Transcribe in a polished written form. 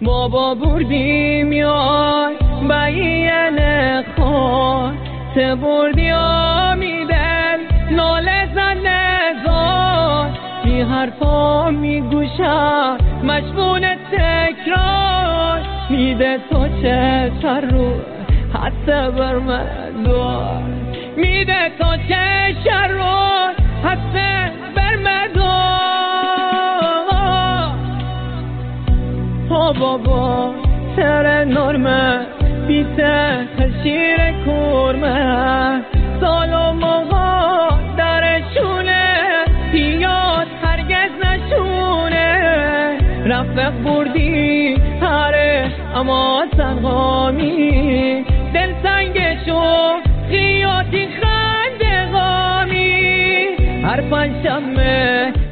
بابا بردی میای بیان خون بردی آمیدن ناله زن نزار بی حرفا میگوشم مشمون تکرار میده تو چه سر رو حتی بر من دار میده تو چه شر رو حتی بر من دار بابا سر نرمه بیته شیر کرمه سال و موقع درشونه پیاد هرگز نشونه رفق بردی هره اما سرغامی دل سنگشو خیاطی خنده غامی هر پنجشنبه